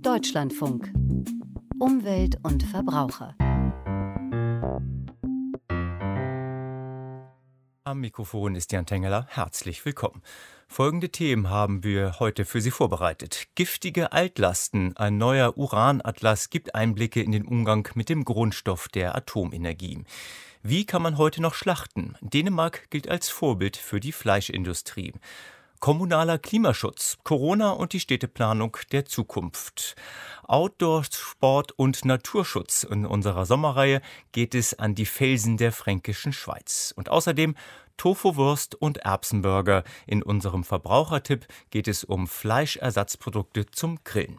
Deutschlandfunk. Umwelt und Verbraucher. Am Mikrofon ist Jan Tengeler. Herzlich willkommen. Folgende Themen haben wir heute für Sie vorbereitet. Giftige Altlasten. Ein neuer Uranatlas gibt Einblicke in den Umgang mit dem Grundstoff der Atomenergie. Wie kann man heute noch schlachten? Dänemark gilt als Vorbild für die Fleischindustrie. Kommunaler Klimaschutz, Corona und die Städteplanung der Zukunft. Outdoor-Sport und Naturschutz. In unserer Sommerreihe geht es an die Felsen der fränkischen Schweiz. Und außerdem Tofu-Wurst und Erbsenburger. In unserem Verbrauchertipp geht es um Fleischersatzprodukte zum Grillen.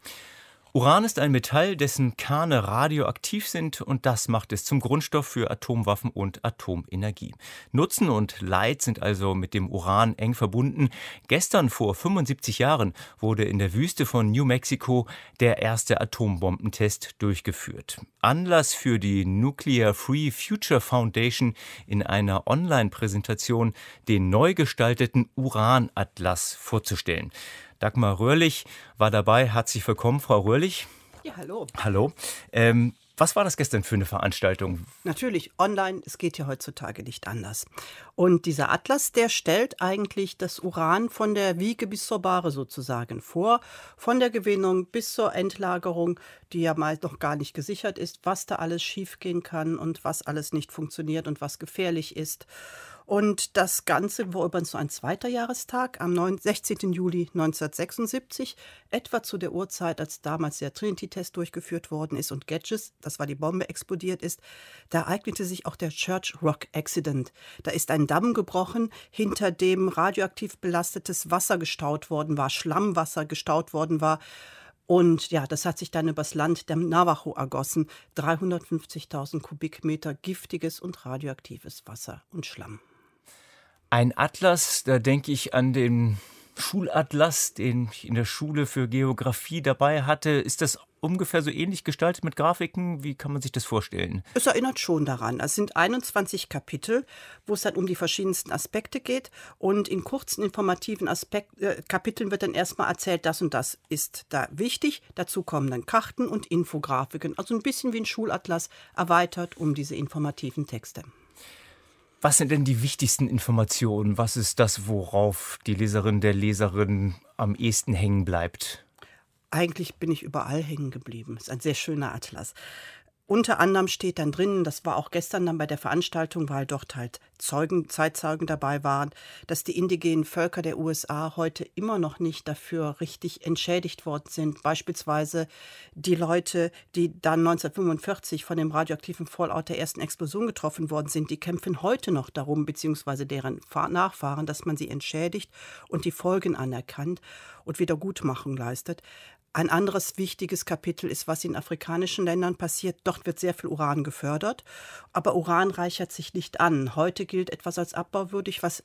Uran ist ein Metall, dessen Kerne radioaktiv sind, und das macht es zum Grundstoff für Atomwaffen und Atomenergie. Nutzen und Leid sind also mit dem Uran eng verbunden. Gestern vor 75 Jahren wurde in der Wüste von New Mexico der erste Atombombentest durchgeführt. Anlass für die Nuclear Free Future Foundation, in einer Online-Präsentation den neu gestalteten Uranatlas vorzustellen. Dagmar Röhrlich war dabei. Herzlich willkommen, Frau Röhrlich. Ja, hallo. Hallo. Was war das gestern für eine Veranstaltung? Natürlich online, es geht ja heutzutage nicht anders. Und dieser Atlas, der stellt eigentlich das Uran von der Wiege bis zur Bahre sozusagen vor, von der Gewinnung bis zur Endlagerung, die ja meist noch gar nicht gesichert ist, was da alles schiefgehen kann und was alles nicht funktioniert und was gefährlich ist. Und das Ganze war übrigens so ein zweiter Jahrestag am 16. Juli 1976, etwa zu der Uhrzeit, als damals der Trinity-Test durchgeführt worden ist und Gedges, das war die Bombe, explodiert ist. Da ereignete sich auch der Church Rock Accident. Da ist ein Damm gebrochen, hinter dem radioaktiv belastetes Wasser gestaut worden war, Schlammwasser gestaut worden war. Und ja, das hat sich dann übers Land der Navajo ergossen. 350.000 Kubikmeter giftiges und radioaktives Wasser und Schlamm. Ein Atlas, da denke ich an den Schulatlas, den ich in der Schule für Geografie dabei hatte. Ist das ungefähr so ähnlich gestaltet mit Grafiken? Wie kann man sich das vorstellen? Es erinnert schon daran. Es sind 21 Kapitel, wo es dann um die verschiedensten Aspekte geht. Und in kurzen informativen Kapiteln wird dann erstmal erzählt, das und das ist da wichtig. Dazu kommen dann Karten und Infografiken. Also ein bisschen wie ein Schulatlas erweitert um diese informativen Texte. Was sind denn die wichtigsten Informationen? Was ist das, worauf die Leserin, der Leserin am ehesten hängen bleibt? Eigentlich bin ich überall hängen geblieben. Es ist ein sehr schöner Atlas. Unter anderem steht dann drin, das war auch gestern dann bei der Veranstaltung, weil dort halt Zeitzeugen dabei waren, dass die indigenen Völker der USA heute immer noch nicht dafür richtig entschädigt worden sind. Beispielsweise die Leute, die dann 1945 von dem radioaktiven Fallout der ersten Explosion getroffen worden sind, die kämpfen heute noch darum, beziehungsweise deren Nachfahren, dass man sie entschädigt und die Folgen anerkannt und Wiedergutmachung leistet. Ein anderes wichtiges Kapitel ist, was in afrikanischen Ländern passiert. Dort wird sehr viel Uran gefördert, aber Uran reichert sich nicht an. Heute gilt etwas als abbauwürdig, was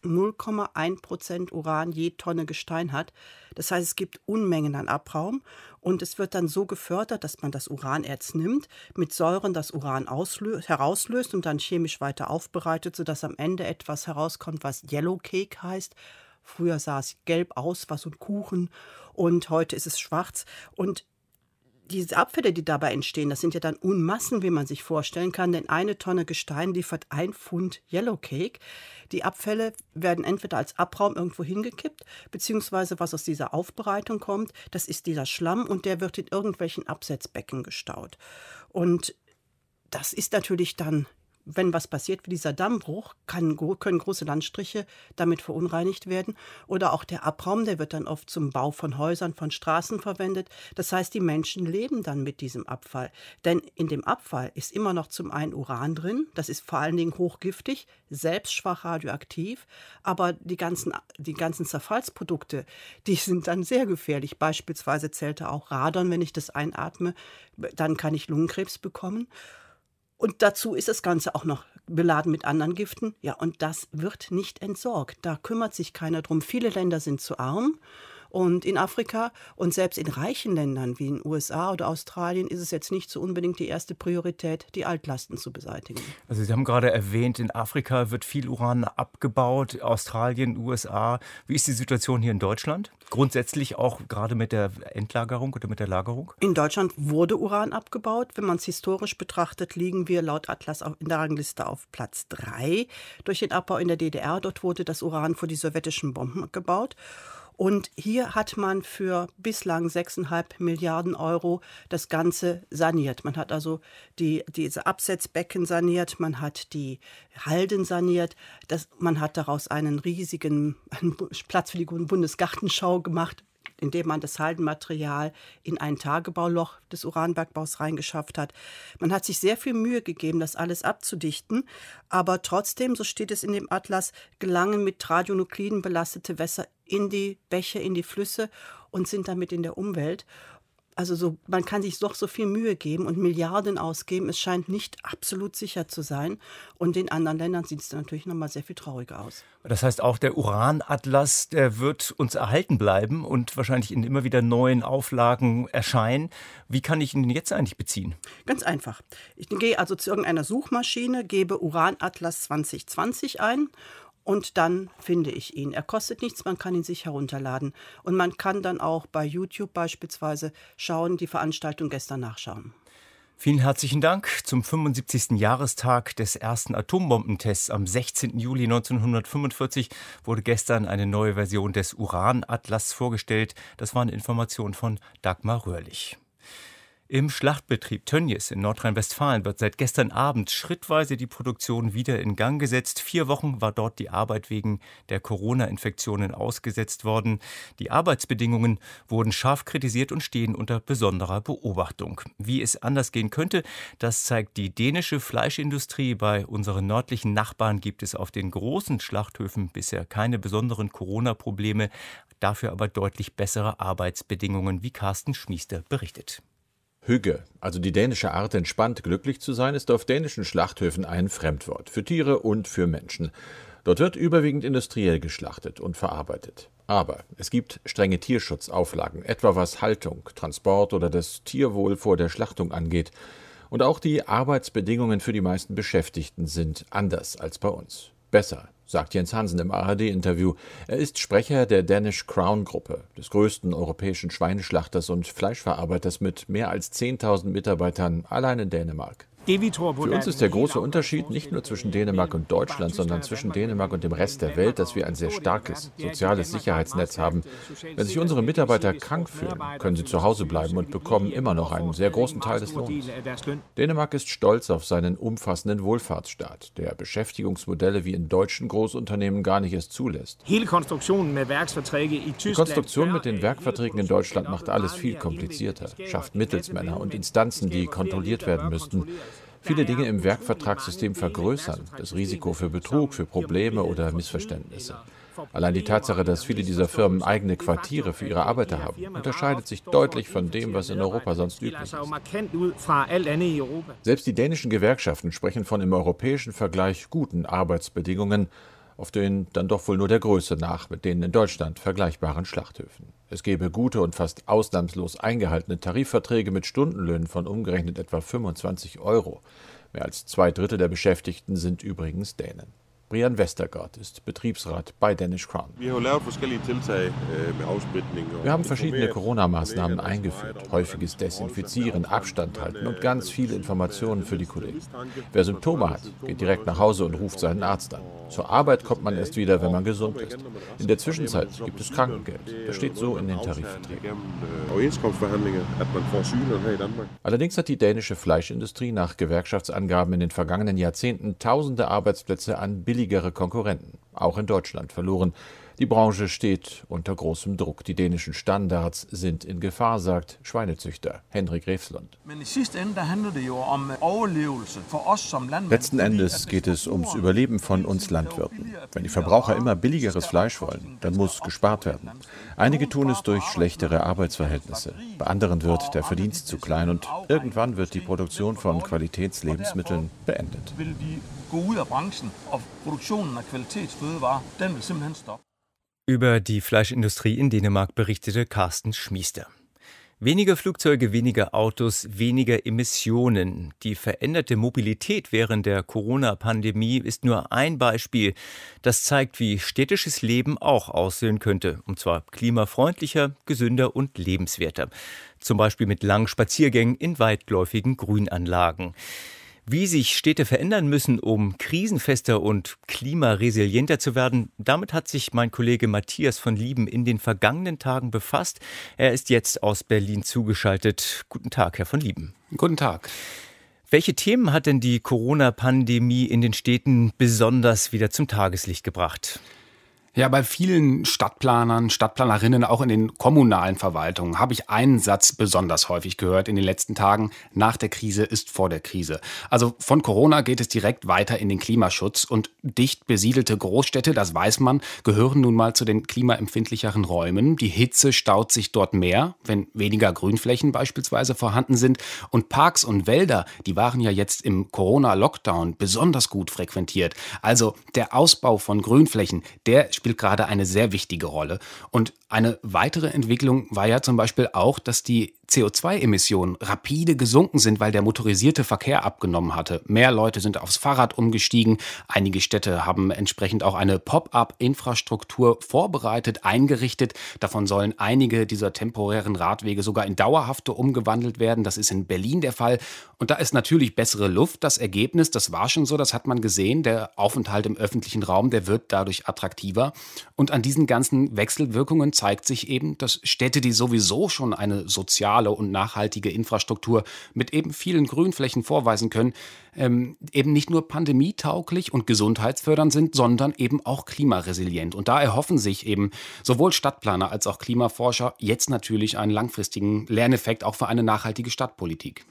0,1% Uran je Tonne Gestein hat. Das heißt, es gibt Unmengen an Abraum und es wird dann so gefördert, dass man das Uranerz nimmt, mit Säuren das Uran herauslöst und dann chemisch weiter aufbereitet, sodass am Ende etwas herauskommt, was Yellow Cake heißt. Früher sah es gelb aus, war so ein Kuchen, und heute ist es schwarz. Und diese Abfälle, die dabei entstehen, das sind ja dann Unmassen, wie man sich vorstellen kann, denn 1 Tonne Gestein liefert 1 Pfund Yellow Cake. Die Abfälle werden entweder als Abraum irgendwo hingekippt, beziehungsweise was aus dieser Aufbereitung kommt, das ist dieser Schlamm, und der wird in irgendwelchen Absetzbecken gestaut. Und das ist natürlich dann, wenn was passiert wie dieser Dammbruch, können große Landstriche damit verunreinigt werden. Oder auch der Abraum, der wird dann oft zum Bau von Häusern, von Straßen verwendet. Das heißt, die Menschen leben dann mit diesem Abfall. Denn in dem Abfall ist immer noch zum einen Uran drin, das ist vor allen Dingen hochgiftig, selbst schwach radioaktiv. Aber die ganzen Zerfallsprodukte, die sind dann sehr gefährlich. Beispielsweise zählt da auch Radon, wenn ich das einatme, dann kann ich Lungenkrebs bekommen. Und dazu ist das Ganze auch noch beladen mit anderen Giften. Ja, und das wird nicht entsorgt. Da kümmert sich keiner drum. Viele Länder sind zu arm. Und in Afrika und selbst in reichen Ländern wie in den USA oder Australien ist es jetzt nicht so unbedingt die erste Priorität, die Altlasten zu beseitigen. Also Sie haben gerade erwähnt, in Afrika wird viel Uran abgebaut, Australien, USA. Wie ist die Situation hier in Deutschland? grundsätzlich auch gerade mit der Endlagerung oder mit der Lagerung? In Deutschland wurde Uran abgebaut. Wenn man es historisch betrachtet, liegen wir laut Atlas in der Rangliste auf Platz 3 durch den Abbau in der DDR. Dort wurde das Uran für die sowjetischen Bomben gebaut. Und hier hat man für bislang 6,5 Milliarden Euro das Ganze saniert. Man hat also diese Absetzbecken saniert, man hat die Halden saniert, man hat daraus einen riesigen Platz für die Bundesgartenschau gemacht, indem man das Haldenmaterial in ein Tagebauloch des Uranbergbaus reingeschafft hat. Man hat sich sehr viel Mühe gegeben, das alles abzudichten, aber trotzdem, so steht es in dem Atlas, gelangen mit Radionukliden belastete Wässer in die Bäche, in die Flüsse und sind damit in der Umwelt. Also man kann sich doch so viel Mühe geben und Milliarden ausgeben. Es scheint nicht absolut sicher zu sein. Und in anderen Ländern sieht es natürlich nochmal sehr viel trauriger aus. Das heißt, auch der Uranatlas, der wird uns erhalten bleiben und wahrscheinlich in immer wieder neuen Auflagen erscheinen. Wie kann ich ihn denn jetzt eigentlich beziehen? Ganz einfach. Ich gehe also zu irgendeiner Suchmaschine, gebe Uranatlas 2020 ein. Und dann finde ich ihn. Er kostet nichts, man kann ihn sich herunterladen. Und man kann dann auch bei YouTube beispielsweise die Veranstaltung gestern nachschauen. Vielen herzlichen Dank. Zum 75. Jahrestag des ersten Atombombentests am 16. Juli 1945 wurde gestern eine neue Version des Uranatlas vorgestellt. Das waren Informationen von Dagmar Röhrlich. Im Schlachtbetrieb Tönnies in Nordrhein-Westfalen wird seit gestern Abend schrittweise die Produktion wieder in Gang gesetzt. 4 Wochen war dort die Arbeit wegen der Corona-Infektionen ausgesetzt worden. Die Arbeitsbedingungen wurden scharf kritisiert und stehen unter besonderer Beobachtung. Wie es anders gehen könnte, das zeigt die dänische Fleischindustrie. Bei unseren nördlichen Nachbarn gibt es auf den großen Schlachthöfen bisher keine besonderen Corona-Probleme, dafür aber deutlich bessere Arbeitsbedingungen, wie Carsten Schmiester berichtet. Hygge, also die dänische Art, entspannt glücklich zu sein, ist auf dänischen Schlachthöfen ein Fremdwort für Tiere und für Menschen. Dort wird überwiegend industriell geschlachtet und verarbeitet. Aber es gibt strenge Tierschutzauflagen, etwa was Haltung, Transport oder das Tierwohl vor der Schlachtung angeht. Und auch die Arbeitsbedingungen für die meisten Beschäftigten sind anders als bei uns. Besser, sagt Jens Hansen im ARD-Interview. Er ist Sprecher der Danish Crown-Gruppe, des größten europäischen Schweineschlachters und Fleischverarbeiters mit mehr als 10.000 Mitarbeitern allein in Dänemark. Für uns ist der große Unterschied nicht nur zwischen Dänemark und Deutschland, sondern zwischen Dänemark und dem Rest der Welt, dass wir ein sehr starkes soziales Sicherheitsnetz haben. Wenn sich unsere Mitarbeiter krank fühlen, können sie zu Hause bleiben und bekommen immer noch einen sehr großen Teil des Lohns. Dänemark ist stolz auf seinen umfassenden Wohlfahrtsstaat, der Beschäftigungsmodelle wie in deutschen Großunternehmen gar nicht erst zulässt. Die Konstruktion mit den Werkverträgen in Deutschland macht alles viel komplizierter, schafft Mittelsmänner und Instanzen, die kontrolliert werden müssten. Viele Dinge im Werkvertragssystem vergrößern das Risiko für Betrug, für Probleme oder Missverständnisse. Allein die Tatsache, dass viele dieser Firmen eigene Quartiere für ihre Arbeiter haben, unterscheidet sich deutlich von dem, was in Europa sonst üblich ist. Selbst die dänischen Gewerkschaften sprechen von im europäischen Vergleich guten Arbeitsbedingungen, auf den dann doch wohl nur der Größe nach mit den in Deutschland vergleichbaren Schlachthöfen. Es gäbe gute und fast ausnahmslos eingehaltene Tarifverträge mit Stundenlöhnen von umgerechnet etwa 25 €. Mehr als 2/3 der Beschäftigten sind übrigens Dänen. Brian Westergaard ist Betriebsrat bei Danish Crown. Wir haben verschiedene Corona-Maßnahmen eingeführt. Häufiges Desinfizieren, Abstand halten und ganz viele Informationen für die Kollegen. Wer Symptome hat, geht direkt nach Hause und ruft seinen Arzt an. Zur Arbeit kommt man erst wieder, wenn man gesund ist. In der Zwischenzeit gibt es Krankengeld. Das steht so in den Tarifverträgen. Allerdings hat die dänische Fleischindustrie nach Gewerkschaftsangaben in den vergangenen Jahrzehnten tausende Arbeitsplätze an billigere Konkurrenten, auch in Deutschland, verloren. Die Branche steht unter großem Druck. Die dänischen Standards sind in Gefahr, sagt Schweinezüchter Henrik Refslund. Letzten Endes geht es ums Überleben von uns Landwirten. Wenn die Verbraucher immer billigeres Fleisch wollen, dann muss gespart werden. Einige tun es durch schlechtere Arbeitsverhältnisse. Bei anderen wird der Verdienst zu klein und irgendwann wird die Produktion von Qualitätslebensmitteln beendet. Über die Fleischindustrie in Dänemark berichtete Carsten Schmiester. Weniger Flugzeuge, weniger Autos, weniger Emissionen. Die veränderte Mobilität während der Corona-Pandemie ist nur ein Beispiel. Das zeigt, wie städtisches Leben auch aussehen könnte. Und zwar klimafreundlicher, gesünder und lebenswerter. Zum Beispiel mit langen Spaziergängen in weitläufigen Grünanlagen. Wie sich Städte verändern müssen, um krisenfester und klimaresilienter zu werden, damit hat sich mein Kollege Matthias von Lieben in den vergangenen Tagen befasst. Er ist jetzt aus Berlin zugeschaltet. Guten Tag, Herr von Lieben. Guten Tag. Welche Themen hat denn die Corona-Pandemie in den Städten besonders wieder zum Tageslicht gebracht? Ja, bei vielen Stadtplanern, Stadtplanerinnen, auch in den kommunalen Verwaltungen, habe ich einen Satz besonders häufig gehört in den letzten Tagen. Nach der Krise ist vor der Krise. Also von Corona geht es direkt weiter in den Klimaschutz. Und dicht besiedelte Großstädte, das weiß man, gehören nun mal zu den klimaempfindlicheren Räumen. Die Hitze staut sich dort mehr, wenn weniger Grünflächen beispielsweise vorhanden sind. Und Parks und Wälder, die waren ja jetzt im Corona-Lockdown besonders gut frequentiert. Also der Ausbau von Grünflächen, der spielt gerade eine sehr wichtige Rolle. Und eine weitere Entwicklung war ja zum Beispiel auch, dass die CO2-Emissionen rapide gesunken sind, weil der motorisierte Verkehr abgenommen hatte. Mehr Leute sind aufs Fahrrad umgestiegen. Einige Städte haben entsprechend auch eine Pop-up-Infrastruktur vorbereitet, eingerichtet. Davon sollen einige dieser temporären Radwege sogar in dauerhafte umgewandelt werden. Das ist in Berlin der Fall. Und da ist natürlich bessere Luft. Das Ergebnis, das war schon so, das hat man gesehen. Der Aufenthalt im öffentlichen Raum, der wird dadurch attraktiver. Und an diesen ganzen Wechselwirkungen zeigt sich eben, dass Städte, die sowieso schon eine soziale und nachhaltige Infrastruktur mit eben vielen Grünflächen vorweisen können, eben nicht nur pandemietauglich und gesundheitsfördernd sind, sondern eben auch klimaresilient. Und da erhoffen sich eben sowohl Stadtplaner als auch Klimaforscher jetzt natürlich einen langfristigen Lerneffekt auch für eine nachhaltige Stadtpolitik.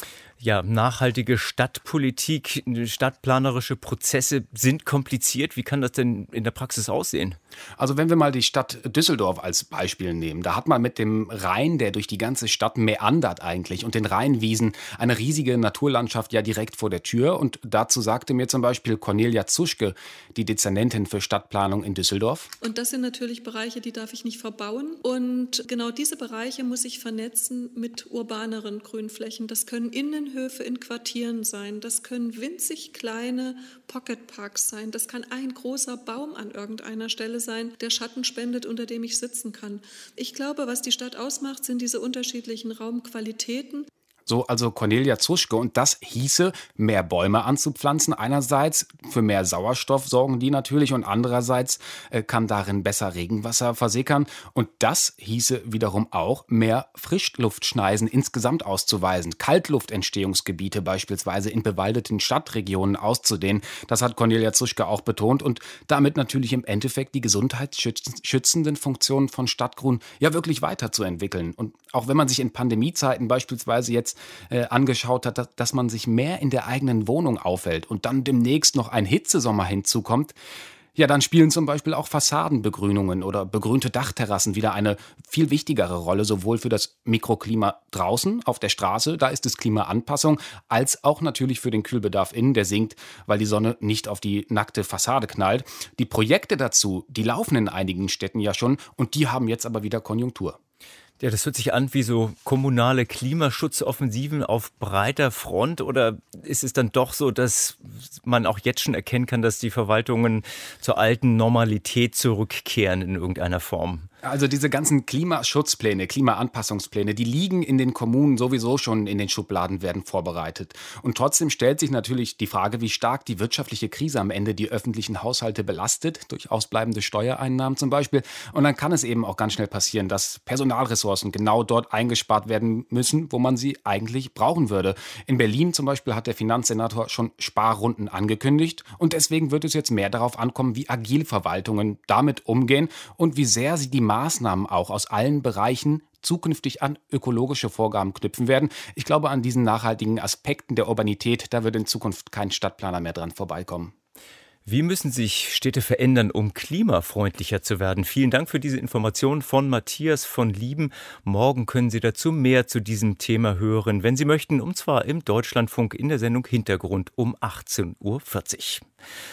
Ja, nachhaltige Stadtpolitik, stadtplanerische Prozesse sind kompliziert. Wie kann das denn in der Praxis aussehen? Also wenn wir mal die Stadt Düsseldorf als Beispiel nehmen, da hat man mit dem Rhein, der durch die ganze Stadt meandert eigentlich, und den Rheinwiesen eine riesige Naturlandschaft ja direkt vor der Tür. Und dazu sagte mir zum Beispiel Cornelia Zuschke, die Dezernentin für Stadtplanung in Düsseldorf. Und das sind natürlich Bereiche, die darf ich nicht verbauen. Und genau diese Bereiche muss ich vernetzen mit urbaneren Grünflächen. Das können Innenhöfe in Quartieren sein, das können winzig kleine Pocketparks sein, das kann ein großer Baum an irgendeiner Stelle sein, der Schatten spendet, unter dem ich sitzen kann. Ich glaube, was die Stadt ausmacht, sind diese unterschiedlichen Raumqualitäten. So also Cornelia Zuschke, und das hieße, mehr Bäume anzupflanzen. Einerseits für mehr Sauerstoff sorgen die natürlich und andererseits kann darin besser Regenwasser versickern. Und das hieße wiederum auch, mehr Frischluftschneisen insgesamt auszuweisen, Kaltluftentstehungsgebiete beispielsweise in bewaldeten Stadtregionen auszudehnen. Das hat Cornelia Zuschke auch betont und damit natürlich im Endeffekt die gesundheitsschützenden Funktionen von Stadtgrün ja wirklich weiterzuentwickeln. Und auch wenn man sich in Pandemiezeiten beispielsweise jetzt angeschaut hat, dass man sich mehr in der eigenen Wohnung aufhält und dann demnächst noch ein Hitzesommer hinzukommt, ja, dann spielen zum Beispiel auch Fassadenbegrünungen oder begrünte Dachterrassen wieder eine viel wichtigere Rolle, sowohl für das Mikroklima draußen auf der Straße, da ist es Klimaanpassung, als auch natürlich für den Kühlbedarf innen, der sinkt, weil die Sonne nicht auf die nackte Fassade knallt. Die Projekte dazu, die laufen in einigen Städten ja schon und die haben jetzt aber wieder Konjunktur. Ja, das hört sich an wie so kommunale Klimaschutzoffensiven auf breiter Front. Oder ist es dann doch so, dass man auch jetzt schon erkennen kann, dass die Verwaltungen zur alten Normalität zurückkehren in irgendeiner Form? Also diese ganzen Klimaschutzpläne, Klimaanpassungspläne, die liegen in den Kommunen sowieso schon in den Schubladen, werden vorbereitet. Und trotzdem stellt sich natürlich die Frage, wie stark die wirtschaftliche Krise am Ende die öffentlichen Haushalte belastet, durch ausbleibende Steuereinnahmen zum Beispiel. Und dann kann es eben auch ganz schnell passieren, dass Personalressourcen genau dort eingespart werden müssen, wo man sie eigentlich brauchen würde. In Berlin zum Beispiel hat der Finanzsenator schon Sparrunden angekündigt. Und deswegen wird es jetzt mehr darauf ankommen, wie agil Verwaltungen damit umgehen und wie sehr sie die Maßnahmen auch aus allen Bereichen zukünftig an ökologische Vorgaben knüpfen werden. Ich glaube, an diesen nachhaltigen Aspekten der Urbanität, da wird in Zukunft kein Stadtplaner mehr dran vorbeikommen. Wie müssen sich Städte verändern, um klimafreundlicher zu werden? Vielen Dank für diese Information von Matthias von Lieben. Morgen können Sie dazu mehr zu diesem Thema hören, wenn Sie möchten, und zwar im Deutschlandfunk in der Sendung Hintergrund um 18:40 Uhr.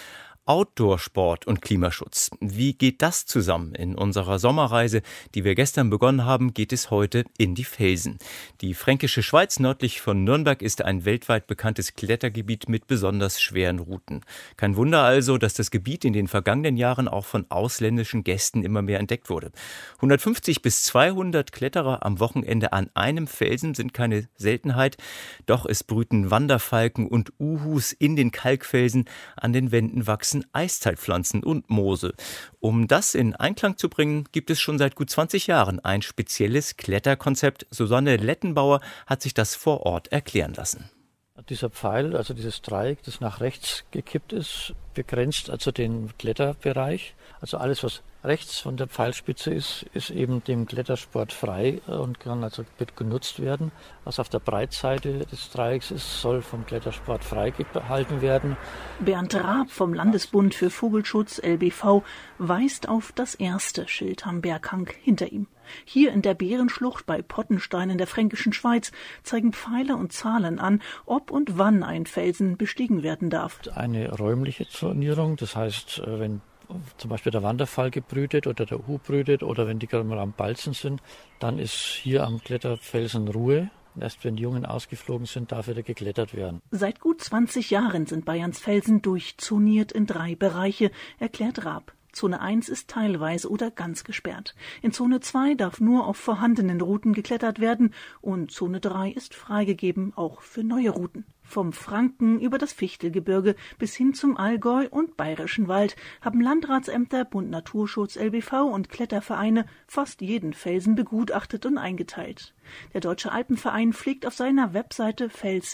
Outdoor-Sport und Klimaschutz. Wie geht das zusammen? In unserer Sommerreise, die wir gestern begonnen haben, geht es heute in die Felsen. Die Fränkische Schweiz nördlich von Nürnberg ist ein weltweit bekanntes Klettergebiet mit besonders schweren Routen. Kein Wunder also, dass das Gebiet in den vergangenen Jahren auch von ausländischen Gästen immer mehr entdeckt wurde. 150 bis 200 Kletterer am Wochenende an einem Felsen sind keine Seltenheit. Doch es brüten Wanderfalken und Uhus in den Kalkfelsen. An den Wänden wachsen Eiszeitpflanzen und Moose. Um das in Einklang zu bringen, gibt es schon seit gut 20 Jahren ein spezielles Kletterkonzept. Susanne Lettenbauer hat sich das vor Ort erklären lassen. Dieser Pfeil, also dieses Dreieck, das nach rechts gekippt ist, begrenzt also den Kletterbereich. Also alles, was rechts von der Pfeilspitze ist eben dem Klettersport frei und wird genutzt werden. Was auf der Breitseite des Dreiecks ist, soll vom Klettersport freigehalten werden. Bernd Raab vom Landesbund für Vogelschutz LBV weist auf das erste Schild am Berghang hinter ihm. Hier in der Bärenschlucht bei Pottenstein in der Fränkischen Schweiz zeigen Pfeile und Zahlen an, ob und wann ein Felsen bestiegen werden darf. Eine räumliche Zonierung, das heißt, wenn zum Beispiel der Wanderfalke brütet oder der Uhu brütet oder wenn die gerade mal am Balzen sind, dann ist hier am Kletterfelsen Ruhe. Erst wenn die Jungen ausgeflogen sind, darf wieder geklettert werden. Seit gut 20 Jahren sind Bayerns Felsen durchzoniert in 3 Bereiche, erklärt Raab. Zone 1 ist teilweise oder ganz gesperrt. In Zone 2 darf nur auf vorhandenen Routen geklettert werden und Zone 3 ist freigegeben, auch für neue Routen. Vom Franken über das Fichtelgebirge bis hin zum Allgäu und Bayerischen Wald haben Landratsämter, Bund Naturschutz, LBV und Klettervereine fast jeden Felsen begutachtet und eingeteilt. Der Deutsche Alpenverein pflegt auf seiner Webseite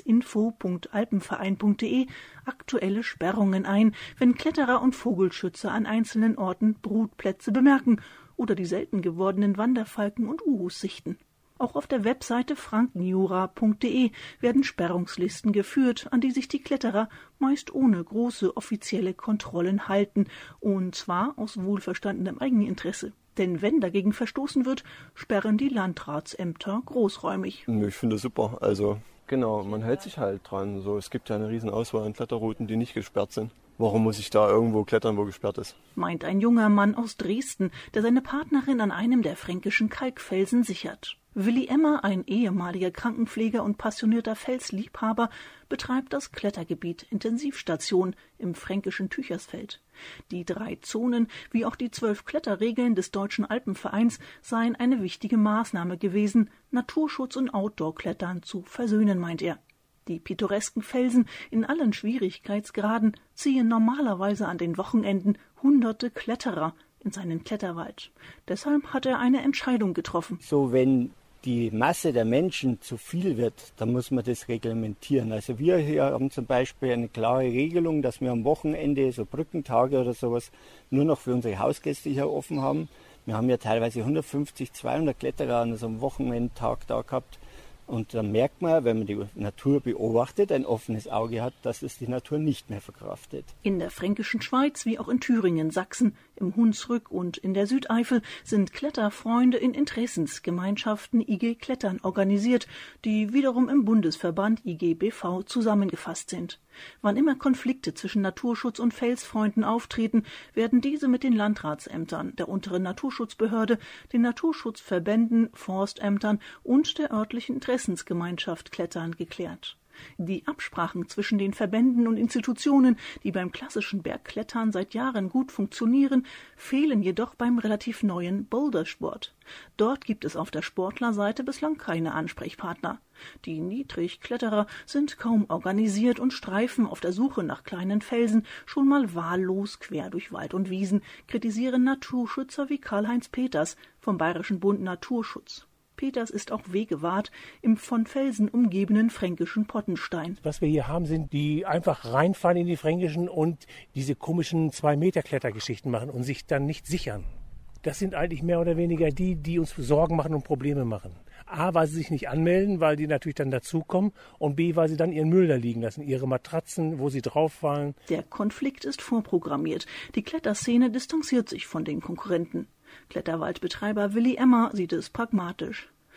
felsinfo.alpenverein.de aktuelle Sperrungen ein, wenn Kletterer und Vogelschützer an einzelnen Orten Brutplätze bemerken oder die selten gewordenen Wanderfalken und Uhus sichten. Auch auf der Webseite frankenjura.de werden Sperrungslisten geführt, an die sich die Kletterer meist ohne große offizielle Kontrollen halten, und zwar aus wohlverstandenem Eigeninteresse. Denn wenn dagegen verstoßen wird, sperren die Landratsämter großräumig. Ich finde das super. Also genau, man hält sich halt dran. So, es gibt ja eine riesen Auswahl an Kletterrouten, die nicht gesperrt sind. Warum muss ich da irgendwo klettern, wo gesperrt ist? Meint ein junger Mann aus Dresden, der seine Partnerin an einem der fränkischen Kalkfelsen sichert. Willi Emmer, ein ehemaliger Krankenpfleger und passionierter Felsliebhaber, betreibt das Klettergebiet Intensivstation im fränkischen Tüchersfeld. Die 3 Zonen, wie auch die 12 Kletterregeln des Deutschen Alpenvereins, seien eine wichtige Maßnahme gewesen, Naturschutz und Outdoor-Klettern zu versöhnen, meint er. Die pittoresken Felsen in allen Schwierigkeitsgraden ziehen normalerweise an den Wochenenden hunderte Kletterer in seinen Kletterwald. Deshalb hat er eine Entscheidung getroffen. So, wenn die Masse der Menschen zu viel wird, dann muss man das reglementieren. Also wir hier haben zum Beispiel eine klare Regelung, dass wir am Wochenende, so Brückentage oder sowas, nur noch für unsere Hausgäste hier offen haben. Wir haben ja teilweise 150, 200 Kletterer an so einem Wochenendtag da gehabt. Und dann merkt man, wenn man die Natur beobachtet, ein offenes Auge hat, dass es die Natur nicht mehr verkraftet. In der Fränkischen Schweiz wie auch in Thüringen, Sachsen, im Hunsrück und in der Südeifel sind Kletterfreunde in Interessensgemeinschaften IG Klettern organisiert, die wiederum im Bundesverband IGBV zusammengefasst sind. Wann immer Konflikte zwischen Naturschutz und Felsfreunden auftreten, werden diese mit den Landratsämtern, der unteren Naturschutzbehörde, den Naturschutzverbänden, Forstämtern und der örtlichen Interessensgemeinschaft Klettern geklärt. Die Absprachen zwischen den Verbänden und Institutionen, die beim klassischen Bergklettern seit Jahren gut funktionieren, fehlen jedoch beim relativ neuen Bouldersport. Dort gibt es auf der Sportlerseite bislang keine Ansprechpartner. Die Niedrigkletterer sind kaum organisiert und streifen auf der Suche nach kleinen Felsen schon mal wahllos quer durch Wald und Wiesen, kritisieren Naturschützer wie Karl-Heinz Peters vom Bayerischen Bund Naturschutz. Peters ist auch Wegewart im von Felsen umgebenen fränkischen Pottenstein. Was wir hier haben, sind die einfach reinfahren in die Fränkischen und diese komischen 2-Meter-Klettergeschichten machen und sich dann nicht sichern. Das sind eigentlich mehr oder weniger die uns Sorgen machen und Probleme machen. A, weil sie sich nicht anmelden, weil die natürlich dann dazukommen, und B, weil sie dann ihren Müll da liegen lassen, ihre Matratzen, wo sie drauf fallen. Der Konflikt ist vorprogrammiert. Die Kletterszene distanziert sich von den Konkurrenten. Kletterwaldbetreiber Willi Emmer sieht es pragmatisch.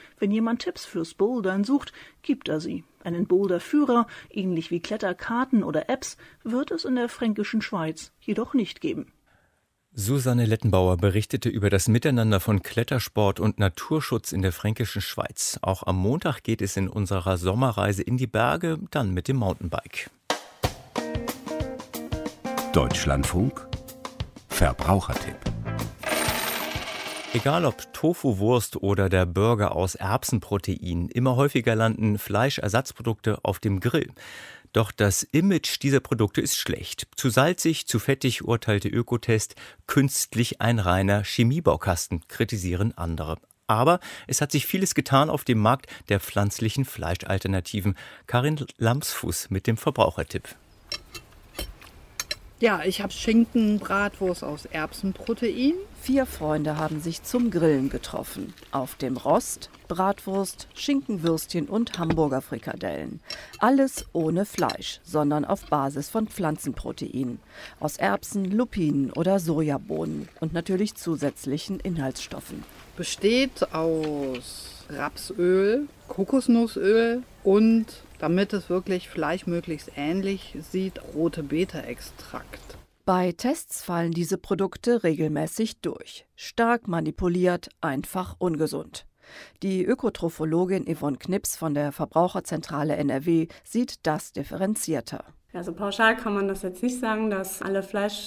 Wenn jemand Tipps fürs Bouldern sucht, gibt er sie. Einen Boulderführer, ähnlich wie Kletterkarten oder Apps, wird es in der fränkischen Schweiz jedoch nicht geben. Susanne Lettenbauer berichtete über das Miteinander von Klettersport und Naturschutz in der fränkischen Schweiz. Auch am Montag geht es in unserer Sommerreise in die Berge, dann mit dem Mountainbike. Deutschlandfunk Verbrauchertipp. Egal ob Tofu-Wurst oder der Burger aus Erbsenprotein, immer häufiger landen Fleischersatzprodukte auf dem Grill. Doch das Image dieser Produkte ist schlecht. Zu salzig, zu fettig, urteilte Ökotest, künstlich ein reiner Chemiebaukasten, kritisieren andere. Aber es hat sich vieles getan auf dem Markt der pflanzlichen Fleischalternativen. Karin Lamsfuß mit dem Verbrauchertipp. Ja, ich habe Schinkenbratwurst aus Erbsenprotein. 4 Freunde haben sich zum Grillen getroffen. Auf dem Rost Bratwurst, Schinkenwürstchen und Hamburger Frikadellen. Alles ohne Fleisch, sondern auf Basis von Pflanzenproteinen. Aus Erbsen, Lupinen oder Sojabohnen und natürlich zusätzlichen Inhaltsstoffen. Besteht aus Rapsöl, Kokosnussöl und, damit es wirklich fleischmöglichst ähnlich sieht, rote Beete-Extrakt. Bei Tests fallen diese Produkte regelmäßig durch. Stark manipuliert, einfach ungesund. Die Ökotrophologin Yvonne Knips von der Verbraucherzentrale NRW sieht das differenzierter. Also pauschal kann man das jetzt nicht sagen, dass alle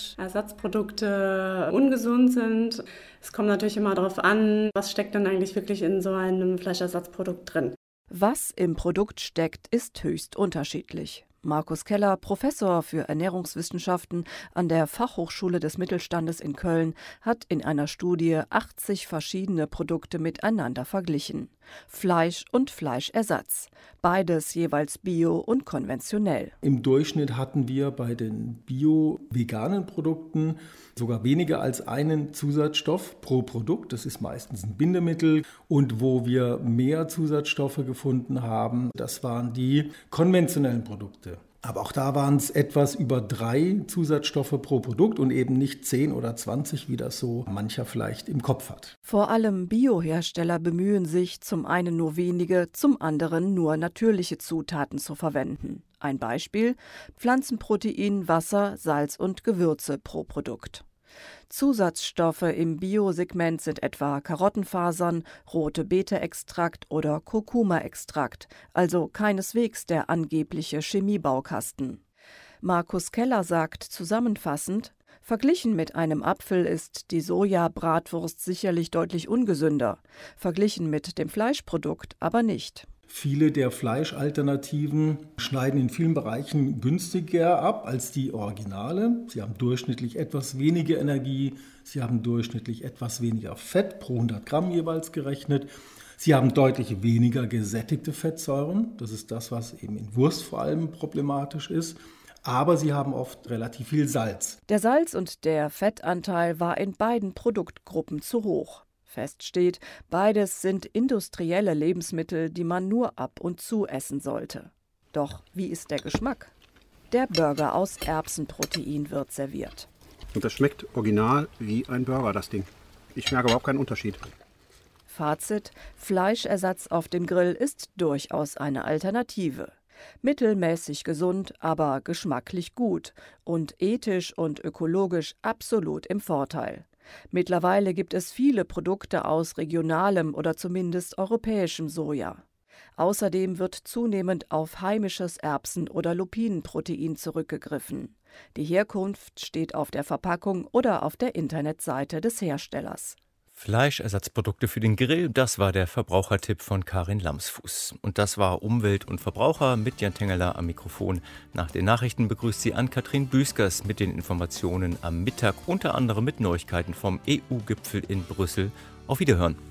Fleischersatzprodukte ungesund sind. Es kommt natürlich immer darauf an, was steckt denn eigentlich wirklich in so einem Fleischersatzprodukt drin. Was im Produkt steckt, ist höchst unterschiedlich. Markus Keller, Professor für Ernährungswissenschaften an der Fachhochschule des Mittelstandes in Köln, hat in einer Studie 80 verschiedene Produkte miteinander verglichen. Fleisch und Fleischersatz. Beides jeweils bio und konventionell. Im Durchschnitt hatten wir bei den bio-veganen Produkten sogar weniger als einen Zusatzstoff pro Produkt. Das ist meistens ein Bindemittel. Und wo wir mehr Zusatzstoffe gefunden haben, das waren die konventionellen Produkte. Aber auch da waren es etwas über 3 Zusatzstoffe pro Produkt und eben nicht 10 oder 20, wie das so mancher vielleicht im Kopf hat. Vor allem Biohersteller bemühen sich, zum einen nur wenige, zum anderen nur natürliche Zutaten zu verwenden. Ein Beispiel: Pflanzenprotein, Wasser, Salz und Gewürze pro Produkt. Zusatzstoffe im Biosegment sind etwa Karottenfasern, rote Beete-Extrakt oder Kurkuma-Extrakt, also keineswegs der angebliche Chemiebaukasten. Markus Keller sagt zusammenfassend: Verglichen mit einem Apfel ist die Soja-Bratwurst sicherlich deutlich ungesünder, verglichen mit dem Fleischprodukt aber nicht. Viele der Fleischalternativen schneiden in vielen Bereichen günstiger ab als die Originale. Sie haben durchschnittlich etwas weniger Energie, sie haben durchschnittlich etwas weniger Fett pro 100 Gramm jeweils gerechnet. Sie haben deutlich weniger gesättigte Fettsäuren, das ist das, was eben in Wurst vor allem problematisch ist. Aber sie haben oft relativ viel Salz. Der Salz- und der Fettanteil war in beiden Produktgruppen zu hoch. Fest steht, beides sind industrielle Lebensmittel, die man nur ab und zu essen sollte. Doch wie ist der Geschmack? Der Burger aus Erbsenprotein wird serviert. Und das schmeckt original wie ein Burger, das Ding. Ich merke überhaupt keinen Unterschied. Fazit: Fleischersatz auf dem Grill ist durchaus eine Alternative. Mittelmäßig gesund, aber geschmacklich gut und ethisch und ökologisch absolut im Vorteil. Mittlerweile gibt es viele Produkte aus regionalem oder zumindest europäischem Soja. Außerdem wird zunehmend auf heimisches Erbsen- oder Lupinenprotein zurückgegriffen. Die Herkunft steht auf der Verpackung oder auf der Internetseite des Herstellers. Fleischersatzprodukte für den Grill, das war der Verbrauchertipp von Karin Lamsfuß. Und das war Umwelt und Verbraucher mit Jan Tengeler am Mikrofon. Nach den Nachrichten begrüßt sie Ann-Kathrin Büskers mit den Informationen am Mittag, unter anderem mit Neuigkeiten vom EU-Gipfel in Brüssel. Auf Wiederhören.